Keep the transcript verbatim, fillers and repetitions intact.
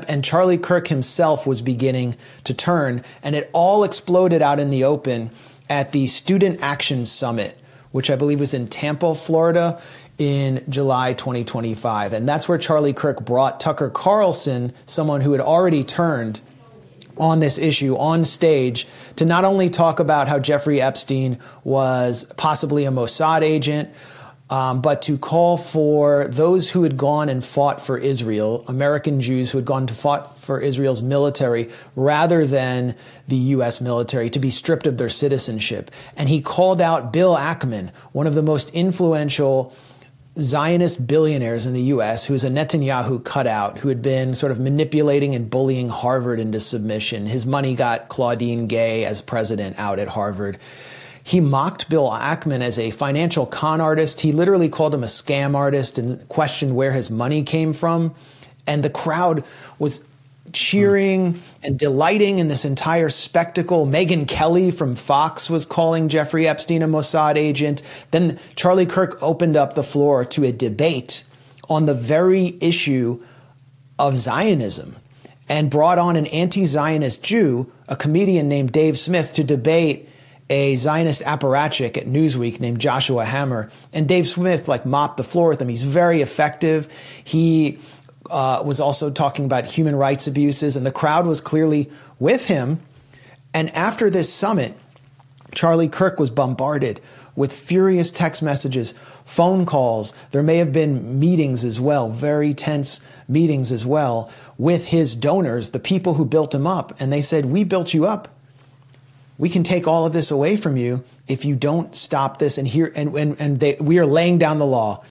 and Charlie Kirk himself was beginning to turn, and it all exploded out in the open at the Student Action Summit, which I believe was in Tampa, Florida, in July twenty twenty-five. And that's where Charlie Kirk brought Tucker Carlson, someone who had already turned on this issue, on stage to not only talk about how Jeffrey Epstein was possibly a Mossad agent, um, but to call for those who had gone and fought for Israel, American Jews who had gone to fought for Israel's military rather than the U S military, to be stripped of their citizenship. And he called out Bill Ackman, one of the most influential Zionist billionaires in the U S, who is a Netanyahu cutout, who had been sort of manipulating and bullying Harvard into submission. His money got Claudine Gay as president out at Harvard. He mocked Bill Ackman as a financial con artist. He literally called him a scam artist and questioned where his money came from. And the crowd was cheering and delighting in this entire spectacle. Megyn Kelly from Fox was calling Jeffrey Epstein a Mossad agent. Then Charlie Kirk opened up the floor to a debate on the very issue of Zionism and brought on an anti-Zionist Jew, a comedian named Dave Smith, to debate a Zionist apparatchik at Newsweek named Joshua Hammer. And Dave Smith like mopped the floor with him. He's very effective. He Uh, was also talking about human rights abuses, and the crowd was clearly with him. And after this summit, Charlie Kirk was bombarded with furious text messages, phone calls. There may have been meetings as well, very tense meetings as well, with his donors, the people who built him up. And they said, we built you up. We can take all of this away from you if you don't stop this. And here, and and, and they, we are laying down the law.